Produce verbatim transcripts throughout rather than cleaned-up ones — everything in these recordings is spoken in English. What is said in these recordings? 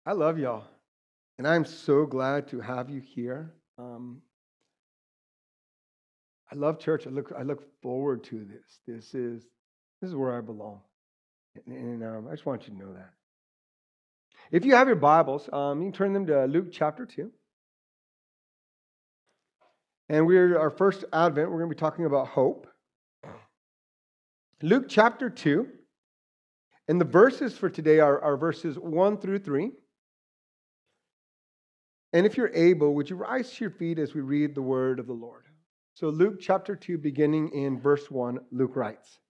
I love y'all, and I'm so glad to have you here. Um, I love church. I look I look forward to this. This is this is where I belong, and, and um, I just want you to know that. If you have your Bibles, um, you can turn them to Luke chapter two, and we're our first Advent. We're going to be talking about hope. Luke chapter two, and the verses for today are, are verses one through three. And if you're able, would you rise to your feet as we read the word of the Lord? So Luke chapter two, beginning in verse one, Luke writes,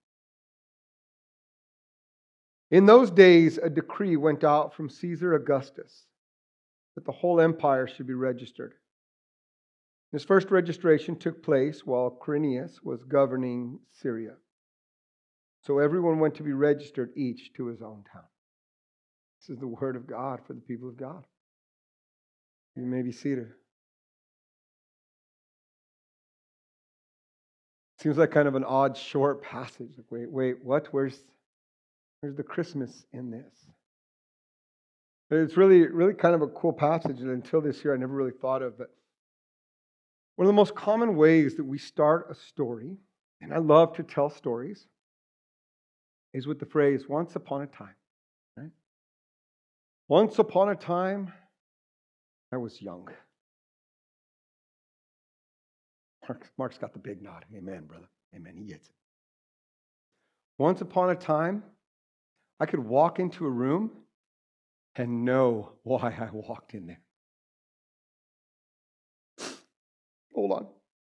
"In those days a decree went out from Caesar Augustus that the whole empire should be registered. This first registration took place while Quirinius was governing Syria. So everyone went to be registered, each to his own town." This is the word of God for the people of God. You may be seated. Seems like kind of an odd, short passage. Like, wait, wait, what? Where's, where's the Christmas in this? But it's really, really kind of a cool passage that until this year I never really thought of. But one of the most common ways that we start a story, and I love to tell stories, is with the phrase, "once upon a time." Right? Once upon a time, I was young. Mark, Mark's got the big nod. Amen, brother. Amen. He gets it. Once upon a time, I could walk into a room and know why I walked in there. Hold on.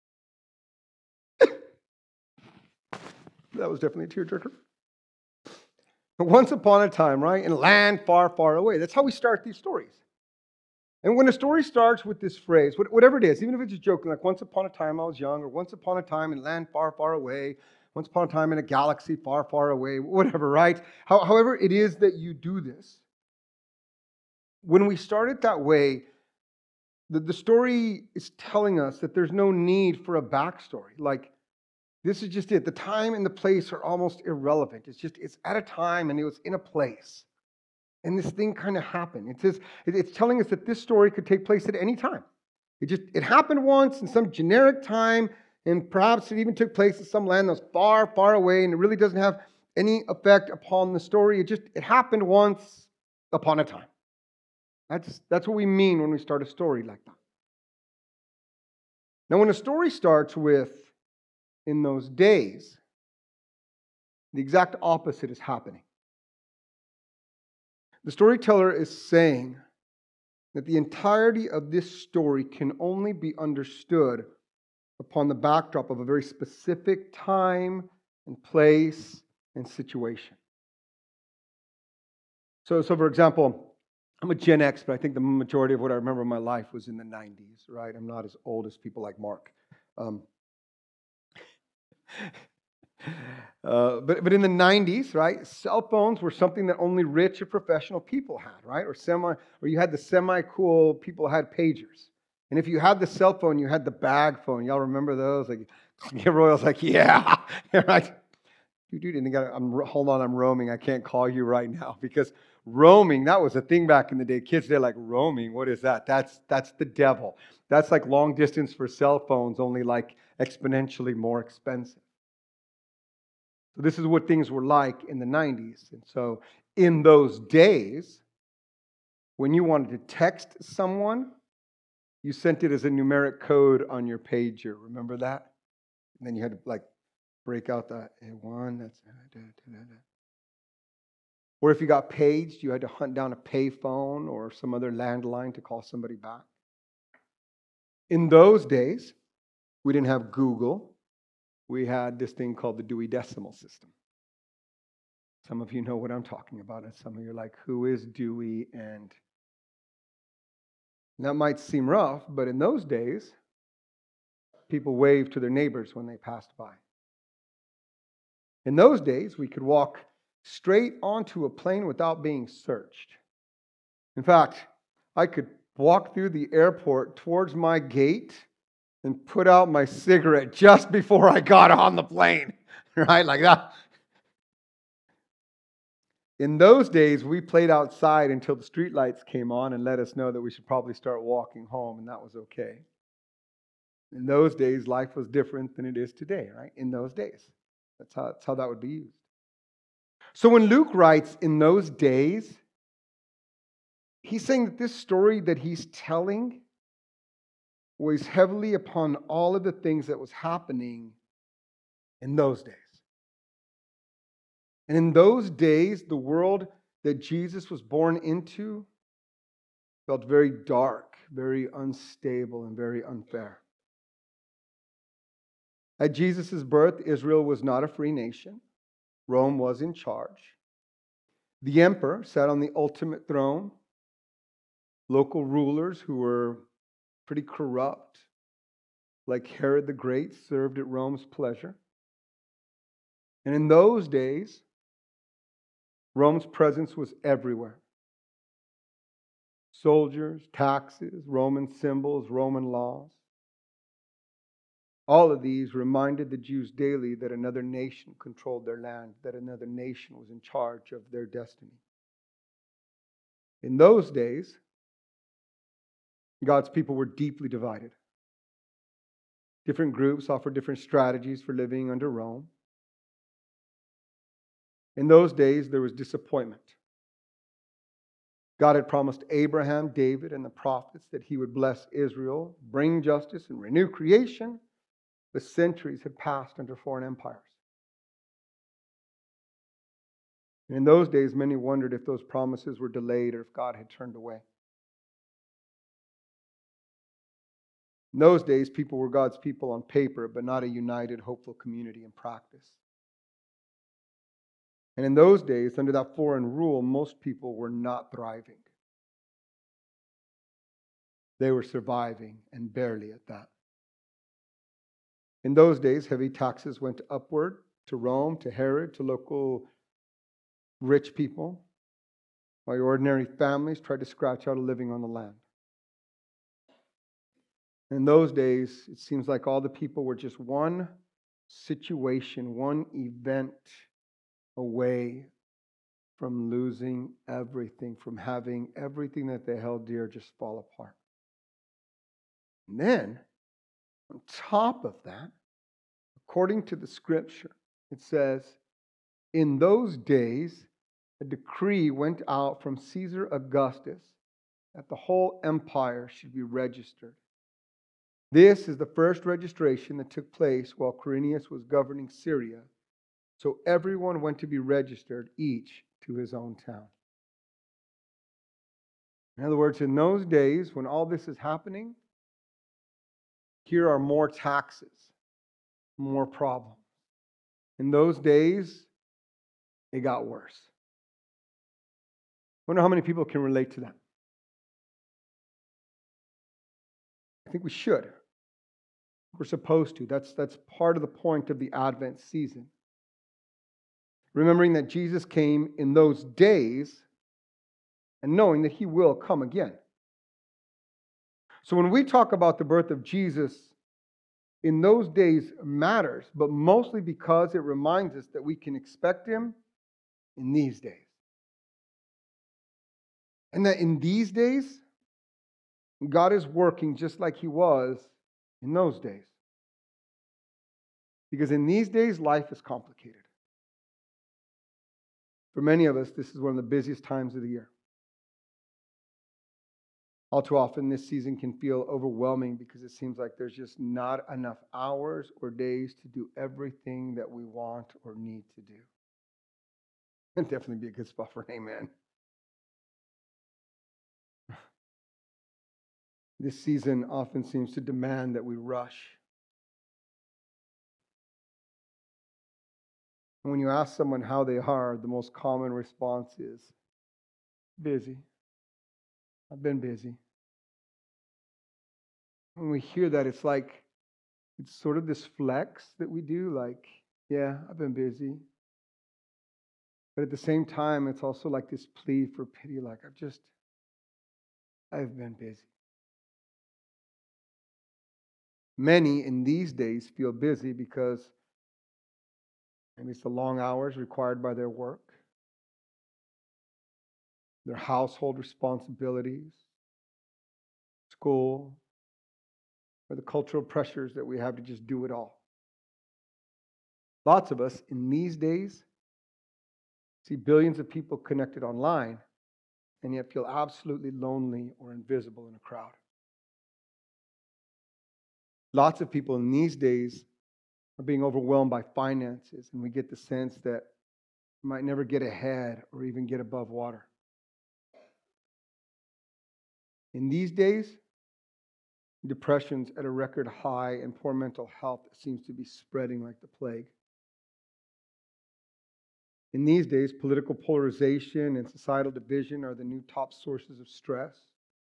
That was definitely a tearjerker. But once upon a time, right, in a land far, far away. That's how we start these stories. And when a story starts with this phrase, whatever it is, even if it's just joking, like once upon a time I was young, or once upon a time in land far, far away, once upon a time in a galaxy far, far away, whatever, right? How, however it is that you do this, when we start it that way, the, the story is telling us that there's no need for a backstory. Like, this is just it. The time and the place are almost irrelevant. It's just, it's at a time and it was in a place. And this thing kind of happened. It says, it's telling us that this story could take place at any time. It just, it happened once in some generic time, and perhaps it even took place in some land that was far, far away, and it really doesn't have any effect upon the story. It just, it happened once upon a time. That's, that's what we mean when we start a story like that. Now, when a story starts with, "in those days," the exact opposite is happening. The storyteller is saying that the entirety of this story can only be understood upon the backdrop of a very specific time and place and situation. So, so for example, I'm a Gen X, but I think the majority of what I remember in my life was in the nineties, right? I'm not as old as people like Mark. Um, Uh, but but in the nineties, right, cell phones were something that only rich or professional people had, right? Or semi, or you had the semi-cool people had pagers. And if you had the cell phone, you had the bag phone. Y'all remember those? Like, Royal's like, yeah, right. Dude, and they got. I'm hold on, I'm roaming. I can't call you right now because roaming, that was a thing back in the day. Kids, they're like, roaming. What is that? That's that's the devil. That's like long distance for cell phones, only like exponentially more expensive. So this is what things were like in the nineties. And so in those days, when you wanted to text someone, you sent it as a numeric code on your pager. Remember that? And then you had to like break out that one. That's or if you got paged, you had to hunt down a payphone or some other landline to call somebody back. In those days, we didn't have Google. We had this thing called the Dewey Decimal System. Some of you know what I'm talking about, and some of you are like, who is Dewey? And that might seem rough, but in those days, people waved to their neighbors when they passed by. In those days, we could walk straight onto a plane without being searched. In fact, I could walk through the airport towards my gate and put out my cigarette just before I got on the plane, right? Like that. In those days, we played outside until the streetlights came on and let us know that we should probably start walking home, and that was okay. In those days, life was different than it is today, right? In those days. That's how, that's how that would be used. So when Luke writes, in those days, he's saying that this story that he's telling weighs heavily upon all of the things that was happening in those days. And in those days, the world that Jesus was born into felt very dark, very unstable, and very unfair. At Jesus' birth, Israel was not a free nation. Rome was in charge. The emperor sat on the ultimate throne. Local rulers who were pretty corrupt, like Herod the Great, served at Rome's pleasure. And in those days, Rome's presence was everywhere. Soldiers, taxes, Roman symbols, Roman laws. All of these reminded the Jews daily that another nation controlled their land, that another nation was in charge of their destiny. In those days, God's people were deeply divided. Different groups offered different strategies for living under Rome. In those days, there was disappointment. God had promised Abraham, David, and the prophets that he would bless Israel, bring justice, and renew creation. But centuries had passed under foreign empires. And in those days, many wondered if those promises were delayed or if God had turned away. In those days, people were God's people on paper, but not a united, hopeful community in practice. And in those days, under that foreign rule, most people were not thriving. They were surviving, and barely at that. In those days, heavy taxes went upward to Rome, to Herod, to local rich people, while ordinary families tried to scratch out a living on the land. In those days, it seems like all the people were just one situation, one event away from losing everything, from having everything that they held dear just fall apart. And then, on top of that, according to the scripture, it says, in those days, a decree went out from Caesar Augustus that the whole empire should be registered. This is the first registration that took place while Quirinius was governing Syria. So everyone went to be registered, each to his own town. In other words, in those days, when all this is happening, here are more taxes, more problems. In those days, it got worse. I wonder how many people can relate to that. I think we should. We're supposed to. That's, that's part of the point of the Advent season. Remembering that Jesus came in those days and knowing that he will come again. So when we talk about the birth of Jesus, in those days matters, but mostly because it reminds us that we can expect him in these days. And that in these days, God is working just like he was in those days. Because in these days, life is complicated. For many of us, this is one of the busiest times of the year. All too often, this season can feel overwhelming because it seems like there's just not enough hours or days to do everything that we want or need to do. It'd definitely be a good spot for an amen. This season often seems to demand that we rush. And when you ask someone how they are, the most common response is, busy. I've been busy. When we hear that, it's like, it's sort of this flex that we do, like, yeah, I've been busy. But at the same time, it's also like this plea for pity, like, I've just, I've been busy. Many in these days feel busy because maybe it's the long hours required by their work. their household responsibilities, school, or the cultural pressures that we have to just do it all. Lots of us in these days see billions of people connected online and yet feel absolutely lonely or invisible in a crowd. Lots of people in these days are being overwhelmed by finances, and we get the sense that we might never get ahead or even get above water. In these days, depression's at a record high and poor mental health seems to be spreading like the plague. In these days, political polarization and societal division are the new top sources of stress.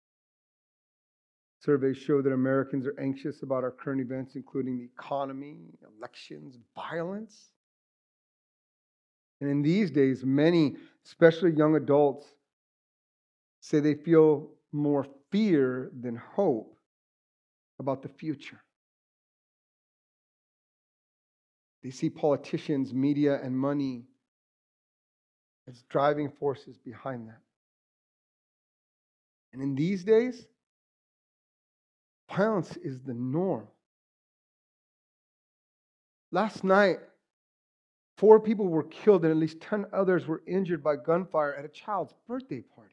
Surveys show that Americans are anxious about our current events, including the economy, elections, violence. And in these days, many, especially young adults, say they feel more fear than hope about the future. They see politicians, media, and money as driving forces behind that. And in these days, violence is the norm. Last night, four people were killed and at least ten others were injured by gunfire at a child's birthday party.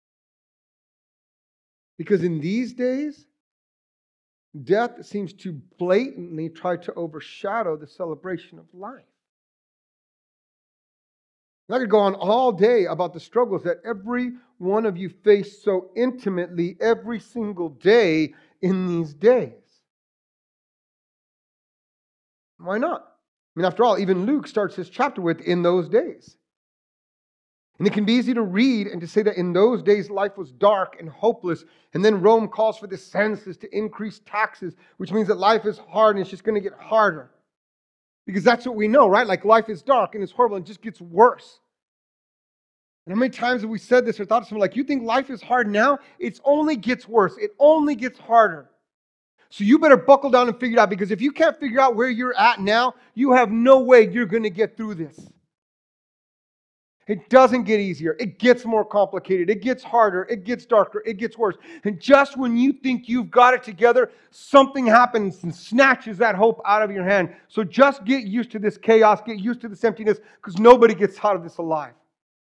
Because in these days, death seems to blatantly try to overshadow the celebration of life. And I could go on all day about the struggles that every one of you face so intimately every single day in these days. Why not? I mean, after all, even Luke starts his chapter with, in those days. And it can be easy to read and to say that in those days life was dark and hopeless. And then Rome calls for the census to increase taxes, which means that life is hard and it's just going to get harder. Because that's what we know, right? Like life is dark and it's horrible and it just gets worse. And how many times have we said this or thought to someone like, you think life is hard now? It only gets worse. It only gets harder. So you better buckle down and figure it out, because if you can't figure out where you're at now, you have no way you're going to get through this. It doesn't get easier. It gets more complicated. It gets harder. It gets darker. It gets worse. And just when you think you've got it together, something happens and snatches that hope out of your hand. So just get used to this chaos. Get used to this emptiness, because nobody gets out of this alive.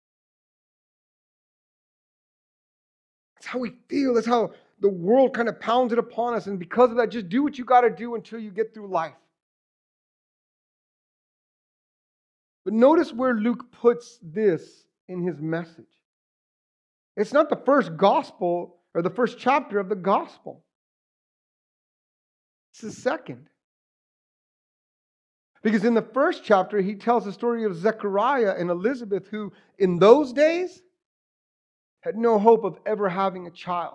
That's how we feel. That's how the world kind of pounds it upon us. And because of that, just do what you got to do until you get through life. But notice where Luke puts this in his message. It's not the first gospel or the first chapter of the gospel. It's the second. Because in the first chapter, he tells the story of Zechariah and Elizabeth, who in those days had no hope of ever having a child.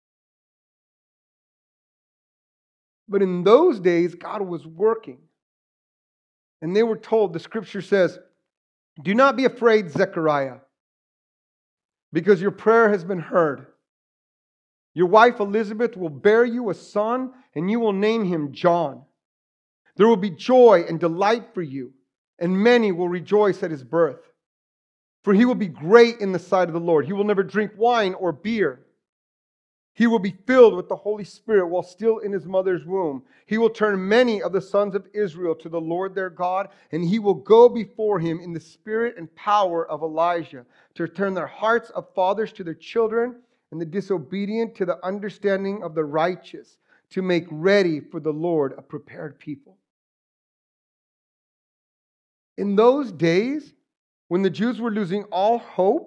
But in those days, God was working. And they were told, the scripture says, do not be afraid, Zechariah, because your prayer has been heard. Your wife Elizabeth will bear you a son, and you will name him John. There will be joy and delight for you, and many will rejoice at his birth. For he will be great in the sight of the Lord. He will never drink wine or beer. He will be filled with the Holy Spirit while still in his mother's womb. He will turn many of the sons of Israel to the Lord their God, and he will go before him in the spirit and power of Elijah, to turn their hearts of fathers to their children, and the disobedient to the understanding of the righteous, to make ready for the Lord a prepared people. In those days, when the Jews were losing all hope,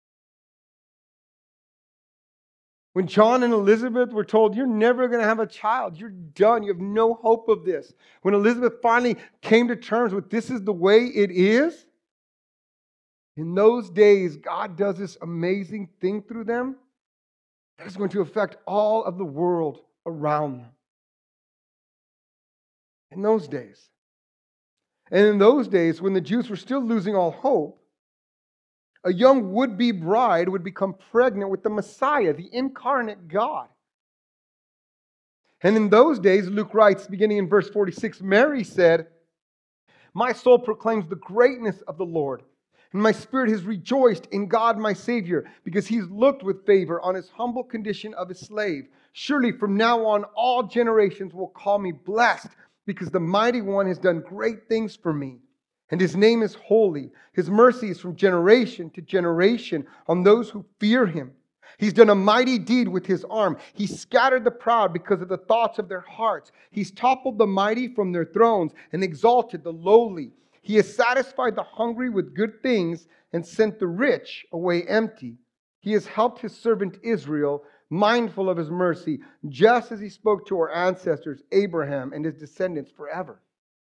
when John and Elizabeth were told, you're never going to have a child, you're done, you have no hope of this. When Elizabeth finally came to terms with this is the way it is, in those days, God does this amazing thing through them that is going to affect all of the world around them. In those days. And in those days, when the Jews were still losing all hope, a young would-be bride would become pregnant with the Messiah, the incarnate God. And in those days, Luke writes, beginning in verse forty-six, Mary said, my soul proclaims the greatness of the Lord. And my spirit has rejoiced in God my Savior, because he's looked with favor on his humble condition of a slave. Surely from now on all generations will call me blessed, because the Mighty One has done great things for me. And his name is holy. His mercy is from generation to generation on those who fear him. He's done a mighty deed with his arm. He scattered the proud because of the thoughts of their hearts. He's toppled the mighty from their thrones and exalted the lowly. He has satisfied the hungry with good things and sent the rich away empty. He has helped his servant Israel, mindful of his mercy, just as he spoke to our ancestors, Abraham and his descendants forever.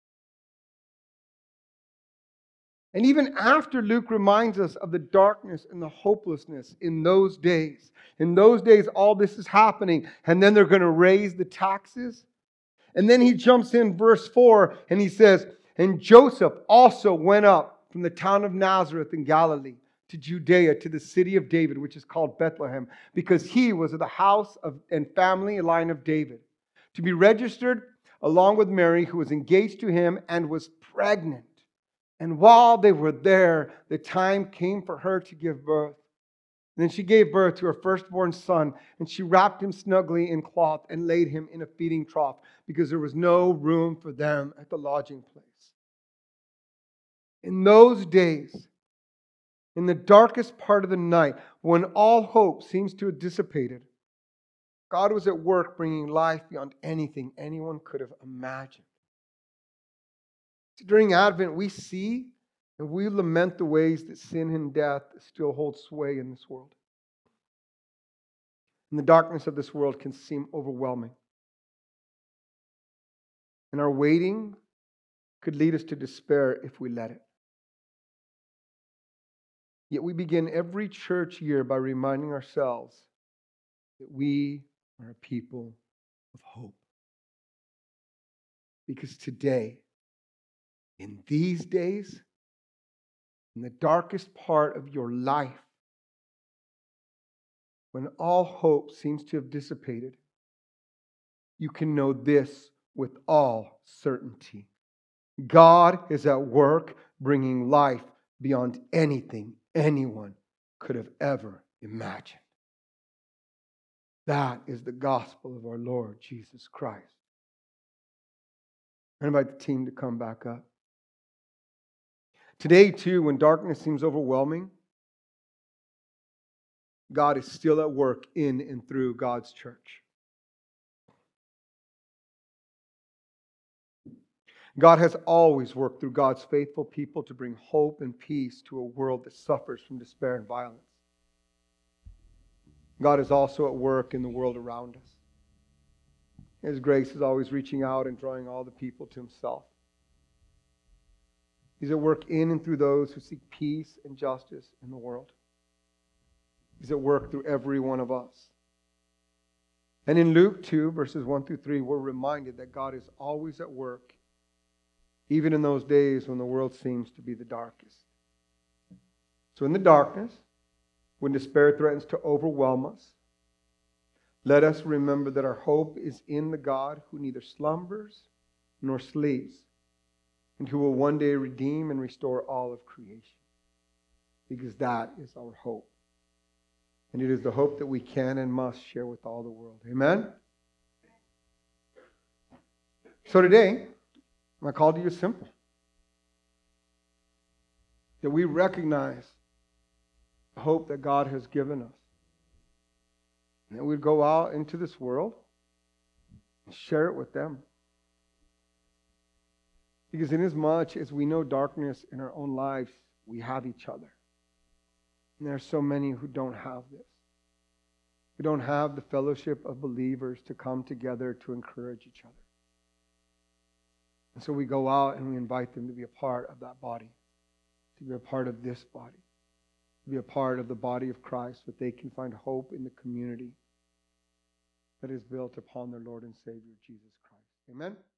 And even after Luke reminds us of the darkness and the hopelessness in those days, in those days all this is happening, and then they're going to raise the taxes. And then he jumps in verse four and he says, and Joseph also went up from the town of Nazareth in Galilee to Judea, to the city of David, which is called Bethlehem, because he was of the house of and family line of David, to be registered along with Mary, who was engaged to him and was pregnant. And while they were there, the time came for her to give birth. And then she gave birth to her firstborn son, and she wrapped him snugly in cloth and laid him in a feeding trough, because there was no room for them at the lodging place. In those days, in the darkest part of the night, when all hope seems to have dissipated, God was at work bringing life beyond anything anyone could have imagined. During Advent, we see and we lament the ways that sin and death still hold sway in this world. And the darkness of this world can seem overwhelming. And our waiting could lead us to despair if we let it. Yet we begin every church year by reminding ourselves that we are a people of hope. Because today, in these days, in the darkest part of your life, when all hope seems to have dissipated, you can know this with all certainty. God is at work bringing life beyond anything anyone could have ever imagined. That is the gospel of our Lord Jesus Christ. I invite the team to come back up. Today, too, when darkness seems overwhelming, God is still at work in and through God's church. God has always worked through God's faithful people to bring hope and peace to a world that suffers from despair and violence. God is also at work in the world around us. His grace is always reaching out and drawing all the people to himself. He's at work in and through those who seek peace and justice in the world. He's at work through every one of us. And in Luke two, verses one through three, we're reminded that God is always at work, even in those days when the world seems to be the darkest. So in the darkness, when despair threatens to overwhelm us, let us remember that our hope is in the God who neither slumbers nor sleeps, and who will one day redeem and restore all of creation. Because that is our hope. And it is the hope that we can and must share with all the world. Amen? So today, my call to you is simple. That we recognize the hope that God has given us. And that we'd go out into this world and share it with them. Because inasmuch as we know darkness in our own lives, we have each other. And there are so many who don't have this. We don't have the fellowship of believers to come together to encourage each other. And so we go out and we invite them to be a part of that body, to be a part of this body, to be a part of the body of Christ, so that they can find hope in the community that is built upon their Lord and Savior, Jesus Christ. Amen?